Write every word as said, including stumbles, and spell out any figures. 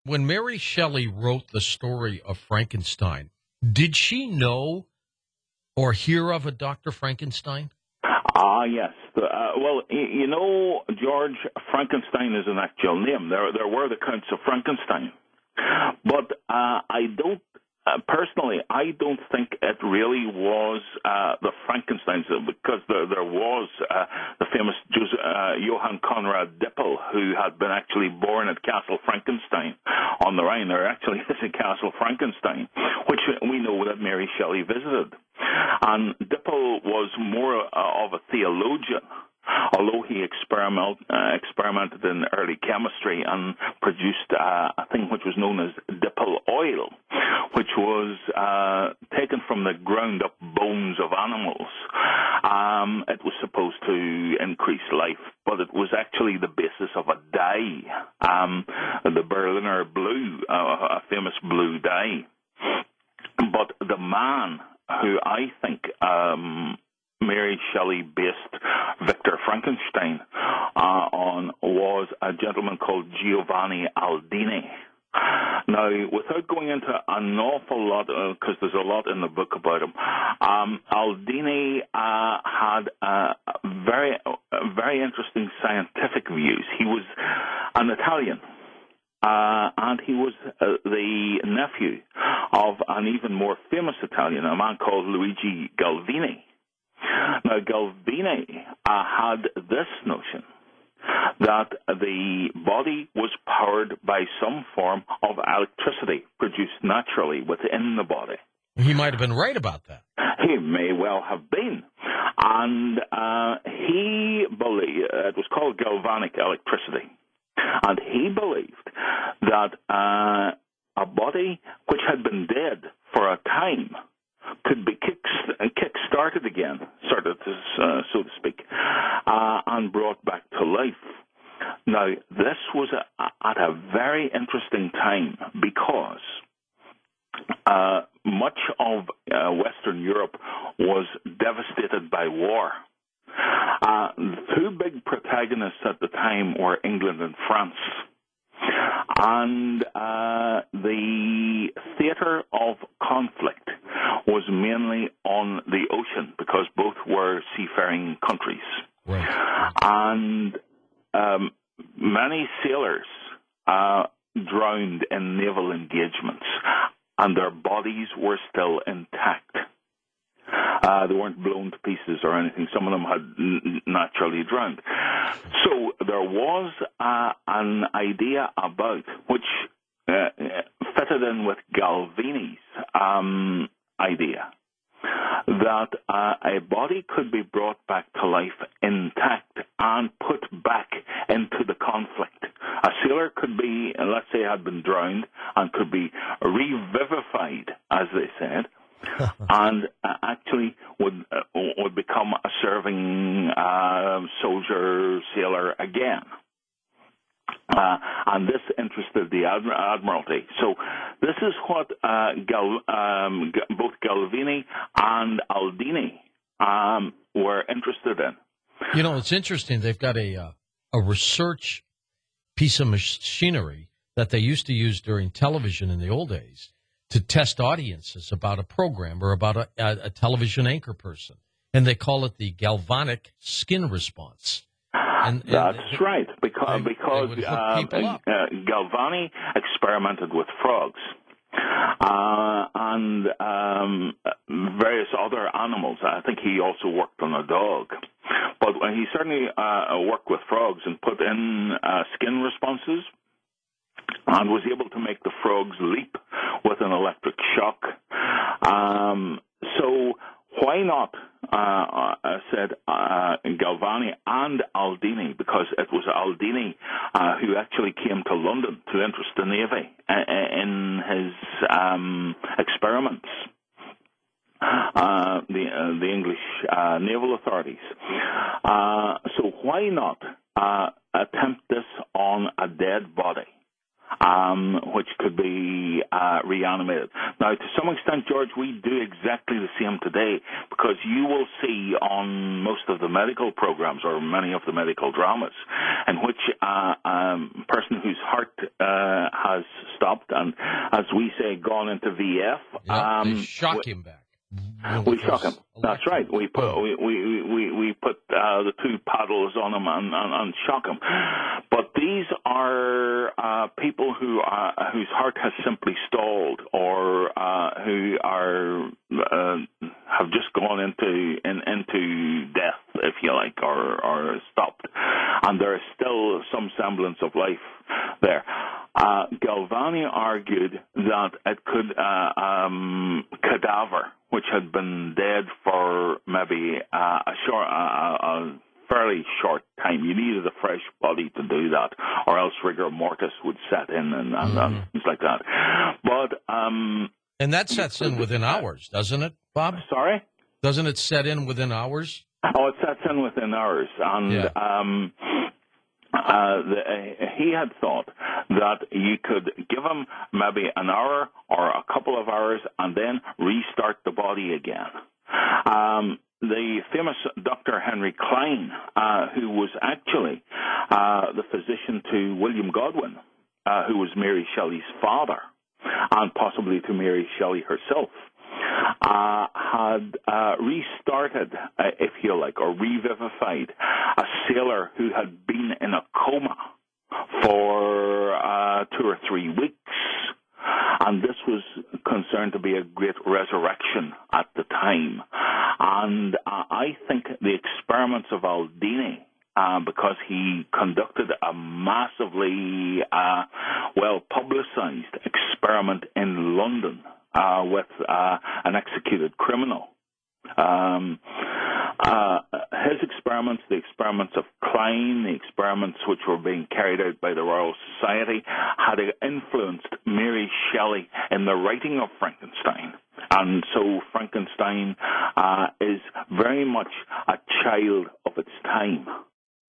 When Mary Shelley wrote the story of Frankenstein, did she know or hear of a Doctor Frankenstein? Ah, yes. The, uh, well, y- you know, George, Frankenstein is an actual name. There, there were the Counts of Frankenstein, but uh, I don't. Uh, personally, I don't think it really was uh, the Frankensteins, because there, there was uh, the famous Joseph, uh, Johann Conrad Dippel, who had been actually born at Castle Frankenstein on the Rhine. There actually is a Castle Frankenstein, which we know that Mary Shelley visited. And Dippel was more uh, of a theologian, although he experiment, uh, experimented in early chemistry and produced uh, a thing which was known as Dippel oil, which was uh, taken from the ground-up bones of animals. Um, it was supposed to increase life, but it was actually the basis of a dye, um, the Berliner Blue, uh, a famous blue dye. But the man who I think um, Mary Shelley based Victor Frankenstein uh, on was a gentleman called Giovanni Aldini. Now, without going into an awful lot, because uh, there's a lot in the book about him, um, Aldini uh, had uh, very, uh, very interesting scientific views. He was an Italian. Uh, and he was uh, the nephew of an even more famous Italian, a man called Luigi Galvini. Now, Galvini uh, had this notion that the body was powered by some form of electricity produced naturally within the body. He might have been right about that. He may well have been. And uh, he believed, uh, it was called galvanic electricity. And he believed that uh, a body which had been dead for a time could be kick, kick-started again, sort of, uh, so to speak, uh, and brought back to life. Now, this was a, at a very interesting time because uh, much of uh, Western Europe was devastated by war. Uh, two big protagonists at the time were England and France. And uh, the theater of conflict was mainly on the ocean because both were seafaring countries. Right. And um, many sailors uh, drowned in naval engagements, and their bodies were still intact. Uh, they weren't blown to pieces or anything. Some of them had n- naturally drowned. So there was uh, an idea about, which uh, fitted in with Galvini's um, idea, that uh, a body could be brought back to life intact and put back into the conflict. A sailor could be, let's say, had been drowned and could be revivified, as they said, and uh, actually would uh, would become a serving uh, soldier, sailor again. Uh, and this interested the Admir- Admiralty. So this is what uh, Gal- um, G- both Galvini and Aldini um, were interested in. You know, it's interesting. They've got a uh, a research piece of machinery that they used to use during television in the old days to test audiences about a program or about a, a, a television anchor person. And they call it the galvanic skin response. And, and That's they, right, because, they, because they uh, uh, Galvani experimented with frogs uh, and um, various other animals. I think he also worked on a dog. But he certainly uh, worked with frogs and put in uh, skin responses and was able to make the frogs leap with an electric shock. Um, so why not, uh, uh, said uh, Galvani and Aldini, because it was Aldini uh, who actually came to London to interest the Navy in his um, experiments. Uh, the uh, the English uh, naval authorities. Uh, so why not uh, attempt this on a dead body? um, which could be uh, reanimated. Now, to some extent, George, we do exactly the same today, because you will see on most of the medical programs or many of the medical dramas in which uh, um, a person whose heart uh, has stopped and, as we say, gone into V F. Yeah, um, they shock him back. We shock him. That's right. We put we we we, we put uh, the two paddles on him and, and, and shock him. But these are uh, people who are, whose heart has simply stalled, or uh, who are uh, have just gone into in, into death, if you like, or or stopped, and there is still some semblance of life there. Uh, Galvani argued that it could uh, um, cadaver, which had been dead for maybe uh, a short, uh, a fairly short time. You needed a fresh body to do that, or else rigor mortis would set in and, and, mm-hmm. and things like that. But um, and that sets in within hours, doesn't it, Bob? Sorry? Doesn't it set in within hours? Oh, it sets in within hours, and yeah. um, uh, the, uh, he had thought that you could give him maybe an hour or a couple of hours and then restart the body again. Um, the famous Doctor Henry Klein, uh, who was actually uh, the physician to William Godwin, uh, who was Mary Shelley's father, and possibly to Mary Shelley herself, uh, had uh, restarted, uh, if you like, or revivified a sailor who had been in a coma for uh, two or three weeks. And this was concerned to be a great resurrection at the time. And uh, I think the experiments of Aldini, uh, because he conducted a massively uh, well-publicized experiment in London uh, with uh, an executed criminal. Um, uh, his experiments, the experiments of Klein, the experiments which were being carried out by the Royal Society, had influenced Mary Shelley in the writing of Frankenstein. And so Frankenstein uh, is very much a child of its time.